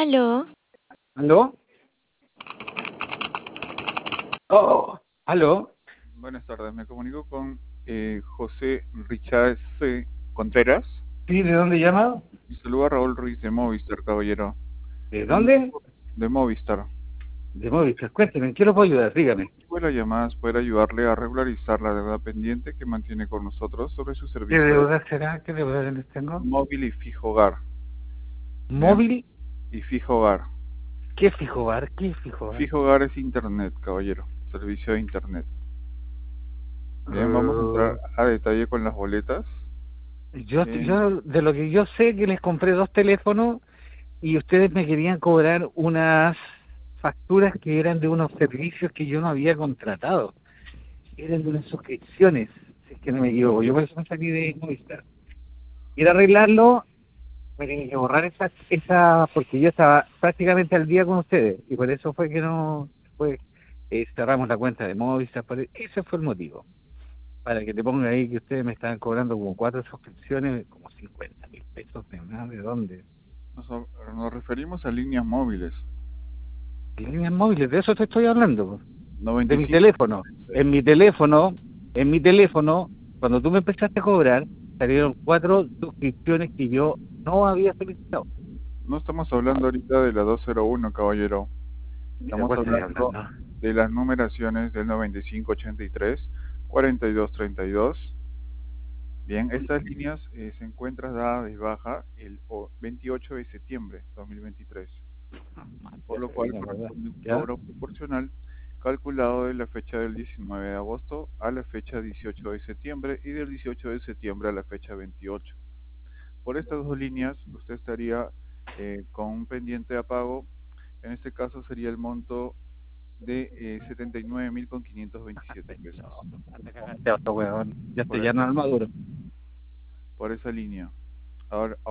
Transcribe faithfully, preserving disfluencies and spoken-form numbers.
Aló, ¿Aló? Oh, ¿aló? Buenas tardes, me comunico con eh, José Richard C. Contreras. ¿Sí? ¿De dónde llama? Y saluda a Raúl Ruiz de Movistar, caballero. ¿De El dónde? motivo de Movistar. De Movistar. Cuénteme, ¿en qué lo puedo ayudar? El Dígame. motivo de la llamada es poder ayudarle a regularizar la deuda pendiente que mantiene con nosotros sobre su ¿Qué servicio de deuda será? ¿Qué deuda les tengo? móvil y fijo hogar. Bien, ¿Móvil? y fijo hogar. ¿Qué fijo bar? ¿Qué fijo bar? Fijo hogar es internet, caballero. Servicio de internet. Bien, vamos a Uh, entrar a detalle con las boletas. yo, En- yo, de lo que yo sé, que les compré dos teléfonos y ustedes me querían cobrar unas facturas que eran de unos servicios que yo no había contratado. Eran de unas suscripciones, si es que no me equivoco. Yo por eso me salí de Movistar. Ir a arreglarlo, me tienen que borrar esa, esa, porque yo estaba prácticamente al día con ustedes, y por eso fue que no, fue, eh, cerramos la cuenta de Movistar, por- ese fue el motivo, para que te ponga ahí que ustedes me estaban cobrando como cuatro suscripciones, como cincuenta mil pesos, de nada, ¿de dónde? nos, nos referimos a líneas móviles. Líneas móviles, de eso te estoy hablando, pues, de mi noventa y cinco. teléfono, en mi teléfono, en mi teléfono, cuando tú me empezaste a cobrar, salieron cuatro suscripciones que yo no había solicitado. No estamos hablando ahorita de la doscientos uno, caballero. ¿De Estamos cuál estoy hablando hablando? de las numeraciones del noventa y cinco ochenta y tres, cuarenta y dos treinta y dos. Bien, estas líneas eh, se encuentran dadas de baja el o- veintiocho de septiembre de dos mil veintitrés, por Ya lo se cual vino, ¿verdad? corresponde un ¿Ya? cobro proporcional calculado de la fecha del diecinueve de agosto a la fecha dieciocho de septiembre y del dieciocho de septiembre a la fecha veintiocho. Por estas dos líneas, usted estaría eh, con un pendiente a pago. En este caso sería el monto de eh, setenta y nueve mil con quinientos veintisiete pesos No, anda cagarte, otro weón. Ya por estoy ya en esa, Almaduro. por esa línea. Ahora,